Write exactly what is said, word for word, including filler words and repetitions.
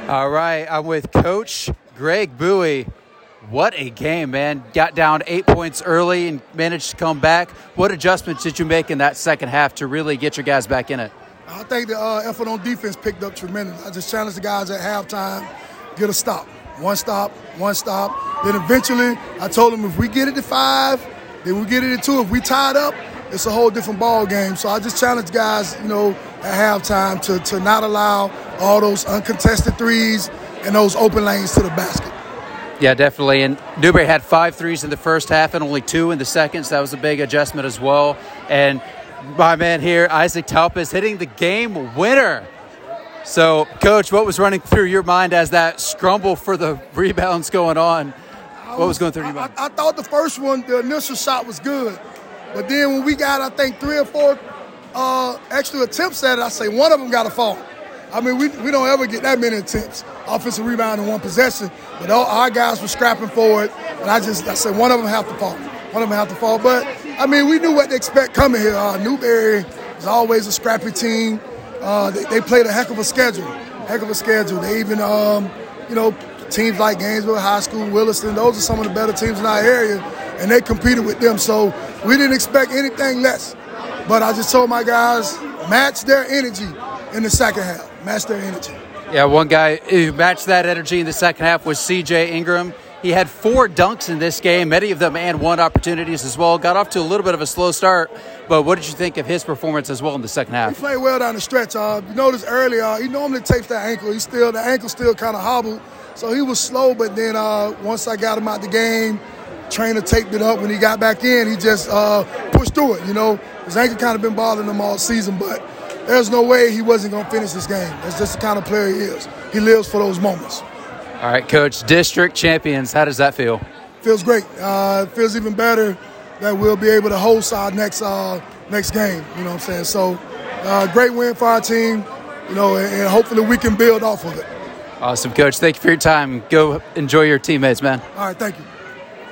All right, I'm with Coach Greg Bowie. What a game, man. Got down eight points early and managed to come back. What adjustments did you make in that second half to really get your guys back in it? I think the uh, effort on defense picked up tremendous. I just challenged the guys at halftime, get a stop. One stop, one stop. Then eventually I told them if we get it to five, then we get it to two. If we tied up, it's a whole different ball game. So I just challenged guys, you know, at halftime to, to not allow all those uncontested threes and those open lanes to the basket. Yeah, definitely. And Newberry had five threes in the first half and only two in the second, so that was a big adjustment as well. And my man here, Isaac Talpas, hitting the game winner. So, Coach, what was running through your mind as that scramble for the rebounds going on? What was going through your mind? I, I thought the first one, the initial shot was good. But then when we got, I think, three or four uh, extra attempts at it, I say one of them got to fall. I mean, we we don't ever get that many attempts, offensive rebound in one possession. But all, our guys were scrapping for it. And I just, I said one of them have to fall. One of them have to fall. But, I mean, we knew what to expect coming here. Uh, Newberry is always a scrappy team. Uh, they, they played a heck of a schedule, heck of a schedule. They even, um, you know, teams like Gainesville High School, Williston, those are some of the better teams in our area, and they competed with them. So we didn't expect anything less. But I just told my guys, match their energy in the second half. Match their energy. Yeah, one guy who matched that energy in the second half was C J Ingram. He had four dunks in this game, many of them and one opportunities as well. Got off to a little bit of a slow start, but what did you think of his performance as well in the second half? He played well down the stretch. Uh, you noticed earlier, uh, he normally tapes that ankle. He still, the ankle still kind of hobbled, so he was slow. But then uh, once I got him out the game, trainer taped it up. When he got back in, he just uh, pushed through it. You know, his ankle kind of been bothering him all season, but there's no way he wasn't going to finish this game. That's just the kind of player he is. He lives for those moments. All right, Coach, district champions, how does that feel? Feels great. Uh, it feels even better that we'll be able to host our next uh, next game, you know what I'm saying? So, uh, great win for our team, you know, and, and hopefully we can build off of it. Awesome, Coach. Thank you for your time. Go enjoy your teammates, man. All right, thank you.